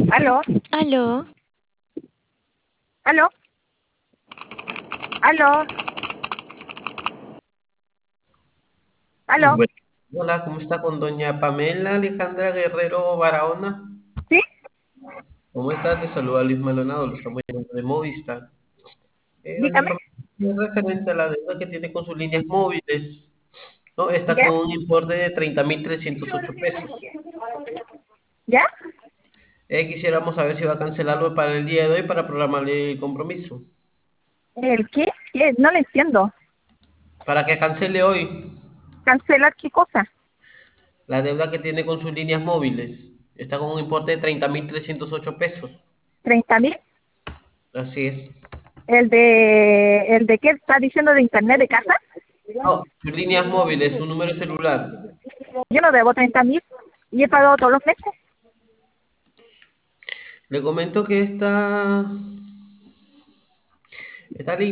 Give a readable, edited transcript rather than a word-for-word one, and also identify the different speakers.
Speaker 1: Aló,
Speaker 2: Aló,
Speaker 1: aló, aló, aló.
Speaker 3: Bueno, hola, ¿cómo está con doña Pamela Alejandra Guerrero Barahona?
Speaker 1: ¿Sí?
Speaker 3: ¿Cómo está? Te saluda Luis Maldonado, lo estamos llamando de Movistar. Doña
Speaker 1: Dígame.
Speaker 3: Pamela, es referente a la deuda que tiene con sus líneas móviles, ¿no? Está
Speaker 1: ¿Ya?
Speaker 3: con un importe de 30.308 pesos.
Speaker 1: ¿Ya?
Speaker 3: Quisiéramos saber si va a cancelarlo para el día de hoy para programarle el compromiso.
Speaker 1: ¿El qué? ¿Qué? No le entiendo.
Speaker 3: Para que cancele hoy
Speaker 1: ¿Cancelar qué cosa?
Speaker 3: la deuda que tiene con sus líneas móviles. Está con un importe de 30.308 pesos.
Speaker 1: ¿30.000?
Speaker 3: Así es.
Speaker 1: ¿El de qué está diciendo de internet de casa?
Speaker 3: No, sus líneas móviles, su número celular.
Speaker 1: Yo no debo 30.000 y he pagado todos los meses.
Speaker 3: Le comento que esta línea